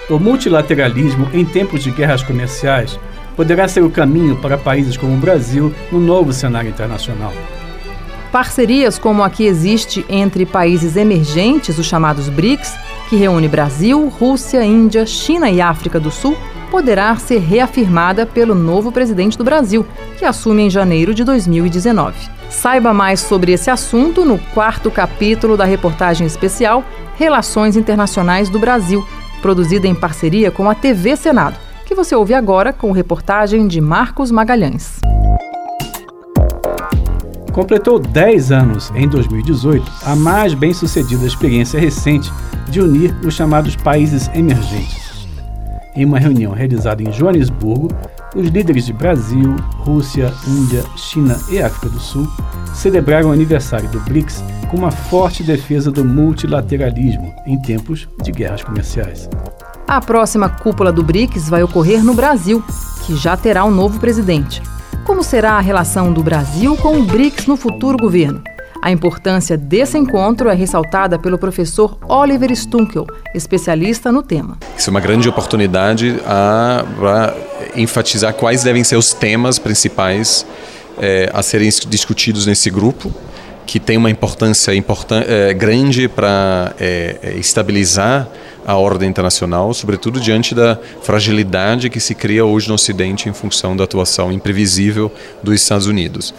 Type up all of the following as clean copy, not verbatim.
O multilateralismo em tempos de guerras comerciais poderá ser o caminho para países como o Brasil no novo cenário internacional. Parcerias como a que existe entre países emergentes, os chamados BRICS, que reúne Brasil, Rússia, Índia, China e África do Sul, poderá ser reafirmada pelo novo presidente do Brasil, que assume em janeiro de 2019. Saiba mais sobre esse assunto no 4º capítulo da reportagem especial Relações Internacionais do Brasil, produzida em parceria com a TV Senado, que você ouve agora com reportagem de Marcos Magalhães. Completou 10 anos, em 2018, a mais bem-sucedida experiência recente de unir os chamados países emergentes. Em uma reunião realizada em Joanesburgo, os líderes de Brasil, Rússia, Índia, China e África do Sul celebraram o aniversário do BRICS com uma forte defesa do multilateralismo em tempos de guerras comerciais. A próxima cúpula do BRICS vai ocorrer no Brasil, que já terá um novo presidente. Como será a relação do Brasil com o BRICS no futuro governo? A importância desse encontro é ressaltada pelo professor Oliver Stunkel, especialista no tema. Isso é uma grande oportunidade para enfatizar quais devem ser os temas principais a serem discutidos nesse grupo, que tem uma importância grande para estabilizar a ordem internacional, sobretudo diante da fragilidade que se cria hoje no Ocidente em função da atuação imprevisível dos Estados Unidos.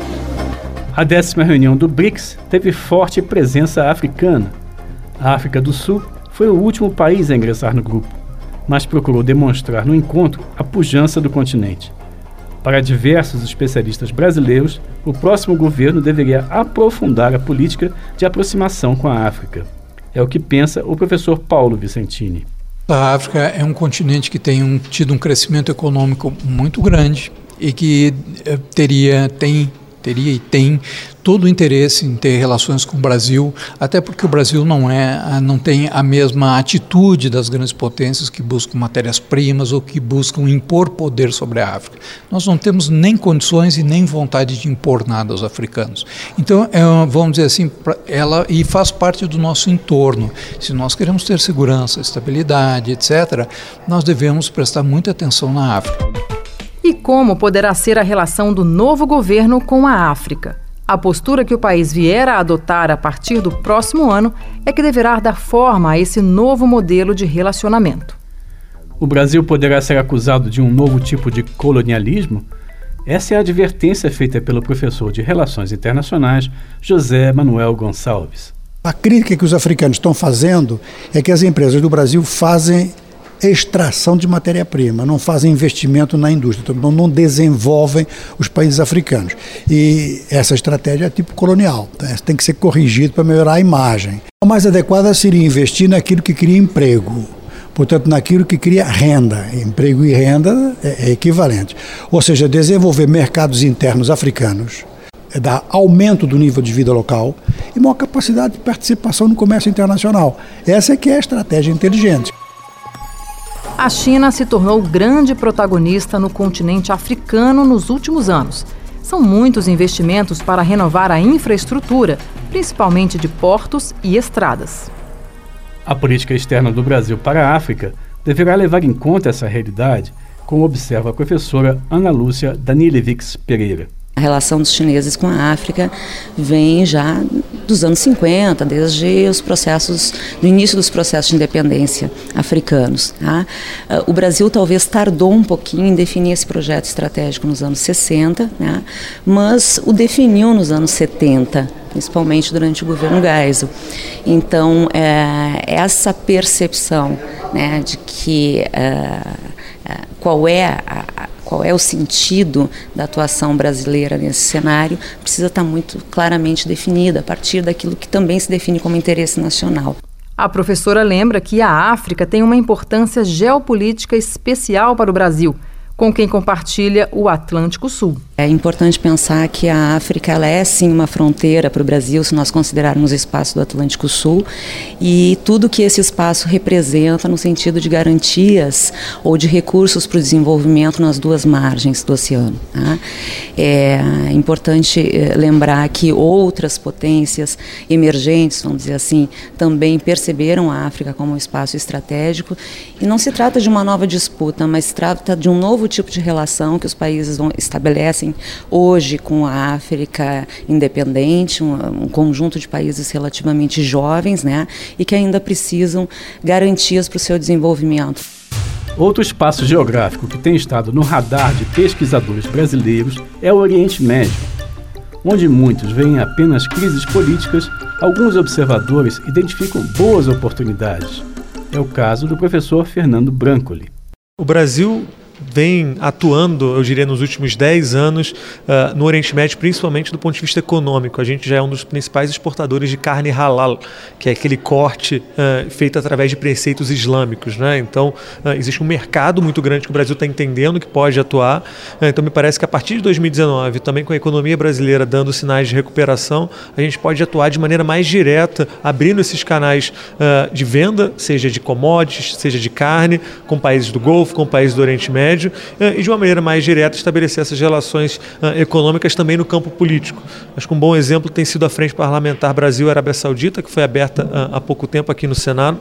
A 10ª reunião do BRICS teve forte presença africana. A África do Sul foi o último país a ingressar no grupo, mas procurou demonstrar no encontro a pujança do continente. Para diversos especialistas brasileiros, o próximo governo deveria aprofundar a política de aproximação com a África. É o que pensa o professor Paulo Vicentini. A África é um continente que tem tido um crescimento econômico muito grande e que teria e tem todo o interesse em ter relações com o Brasil, até porque o Brasil não tem a mesma atitude das grandes potências que buscam matérias-primas ou que buscam impor poder sobre a África. Nós não temos nem condições e nem vontade de impor nada aos africanos. Então, vamos dizer assim, ela faz parte do nosso entorno. Se nós queremos ter segurança, estabilidade, etc., nós devemos prestar muita atenção na África. E como poderá ser a relação do novo governo com a África? A postura que o país vier a adotar a partir do próximo ano é que deverá dar forma a esse novo modelo de relacionamento. O Brasil poderá ser acusado de um novo tipo de colonialismo? Essa é a advertência feita pelo professor de Relações Internacionais, José Manuel Gonçalves. A crítica que os africanos estão fazendo é que as empresas do Brasil fazem extração de matéria-prima, não fazem investimento na indústria, então não desenvolvem os países africanos. E essa estratégia é tipo colonial, tem que ser corrigido para melhorar a imagem. O mais adequado seria investir naquilo que cria emprego, portanto, naquilo que cria renda. Emprego e renda é equivalente. Ou seja, desenvolver mercados internos africanos, dar aumento do nível de vida local e uma capacidade de participação no comércio internacional. Essa é que é a estratégia inteligente. A China se tornou grande protagonista no continente africano nos últimos anos. São muitos investimentos para renovar a infraestrutura, principalmente de portos e estradas. A política externa do Brasil para a África deverá levar em conta essa realidade, como observa a professora Ana Lúcia Danilevics Pereira. A relação dos chineses com a África vem já dos anos 50, desde do início dos processos de independência africanos. Tá? O Brasil talvez tardou um pouquinho em definir esse projeto estratégico nos anos 60, né? Mas o definiu nos anos 70, principalmente durante o governo Geisel. Então, essa percepção, né, de que qual é o sentido da atuação brasileira nesse cenário, precisa estar muito claramente definida a partir daquilo que também se define como interesse nacional. A professora lembra que a África tem uma importância geopolítica especial para o Brasil, com quem compartilha o Atlântico Sul. É importante pensar que a África ela é sim uma fronteira para o Brasil, se nós considerarmos o espaço do Atlântico Sul, e tudo que esse espaço representa no sentido de garantias ou de recursos para o desenvolvimento nas duas margens do oceano. Tá? É importante lembrar que outras potências emergentes, vamos dizer assim, também perceberam a África como um espaço estratégico, e não se trata de uma nova disputa, mas se trata de um novo tipo de relação que os países estabelecem hoje com a África independente, um conjunto de países relativamente jovens, né, e que ainda precisam garantias para o seu desenvolvimento. Outro espaço geográfico que tem estado no radar de pesquisadores brasileiros é o Oriente Médio. Onde muitos veem apenas crises políticas, alguns observadores identificam boas oportunidades. É o caso do professor Fernando Brancoli. O Brasil vem atuando, eu diria, nos últimos 10 anos no Oriente Médio, principalmente do ponto de vista econômico. A gente já é um dos principais exportadores de carne halal, que é aquele corte feito através de preceitos islâmicos, né? Então, existe um mercado muito grande que o Brasil está entendendo que pode atuar. Então, me parece que a partir de 2019, também com a economia brasileira dando sinais de recuperação, a gente pode atuar de maneira mais direta, abrindo esses canais de venda, seja de commodities, seja de carne, com países do Golfo, com países do Oriente Médio, e de uma maneira mais direta estabelecer essas relações econômicas também no campo político. Acho que um bom exemplo tem sido a Frente Parlamentar Brasil-Arábia Saudita, que foi aberta há pouco tempo aqui no Senado,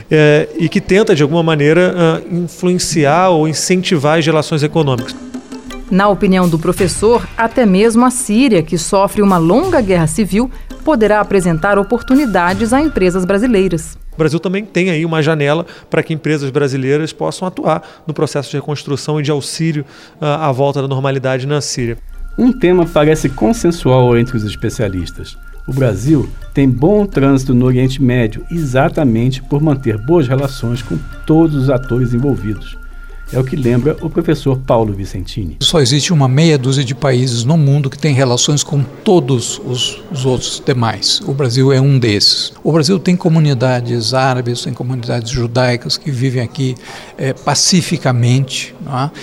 e que tenta, de alguma maneira, influenciar ou incentivar as relações econômicas. Na opinião do professor, até mesmo a Síria, que sofre uma longa guerra civil, poderá apresentar oportunidades a empresas brasileiras. O Brasil também tem aí uma janela para que empresas brasileiras possam atuar no processo de reconstrução e de auxílio à volta da normalidade na Síria. Um tema parece consensual entre os especialistas. O Brasil tem bom trânsito no Oriente Médio exatamente por manter boas relações com todos os atores envolvidos. É o que lembra o professor Paulo Vicentini. Só existe uma meia dúzia de países no mundo que tem relações com todos os outros demais. O Brasil é um desses. O Brasil tem comunidades árabes, tem comunidades judaicas que vivem aqui pacificamente, não é?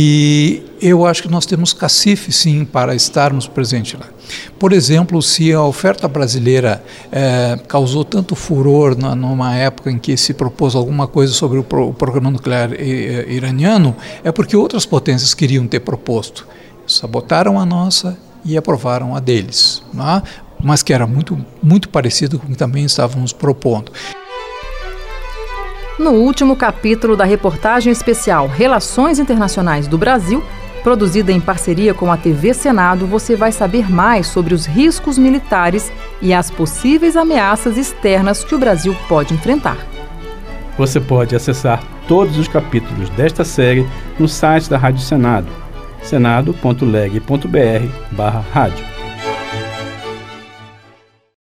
E eu acho que nós temos cacife, sim, para estarmos presentes lá. Por exemplo, se a oferta brasileira causou tanto furor numa época em que se propôs alguma coisa sobre o programa nuclear iraniano, é porque outras potências queriam ter proposto. Sabotaram a nossa e aprovaram a deles, não é? Mas que era muito, muito parecido com o que também estávamos propondo. No último capítulo da reportagem especial Relações Internacionais do Brasil, produzida em parceria com a TV Senado, você vai saber mais sobre os riscos militares e as possíveis ameaças externas que o Brasil pode enfrentar. Você pode acessar todos os capítulos desta série no site da Rádio Senado, senado.leg.br/rádio.